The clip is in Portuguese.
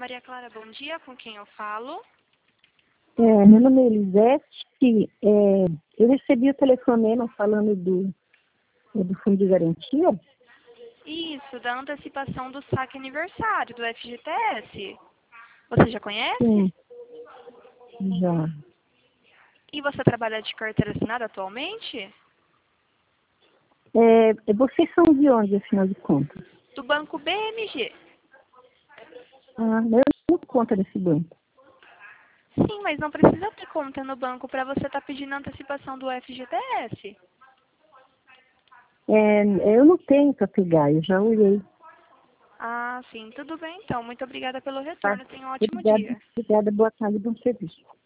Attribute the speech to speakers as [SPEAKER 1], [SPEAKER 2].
[SPEAKER 1] Maria Clara, bom dia. Com quem eu falo?
[SPEAKER 2] Meu nome é Elisete. Eu recebi o telefonema falando do fundo de garantia.
[SPEAKER 1] Isso, da antecipação do saque aniversário do FGTS. Você já conhece?
[SPEAKER 2] Sim, já.
[SPEAKER 1] E você trabalha de carteira assinada atualmente?
[SPEAKER 2] Vocês são de onde, afinal de contas?
[SPEAKER 1] Do Banco BMG.
[SPEAKER 2] Eu não conta desse banco.
[SPEAKER 1] Sim, mas não precisa ter conta no banco para você estar pedindo antecipação do FGTS.
[SPEAKER 2] Eu não tenho para pegar, eu já olhei.
[SPEAKER 1] Ah, sim, tudo bem então. Muito obrigada pelo
[SPEAKER 2] Tá?
[SPEAKER 1] retorno. Tenha um ótimo dia.
[SPEAKER 2] Obrigada, boa tarde, bom serviço.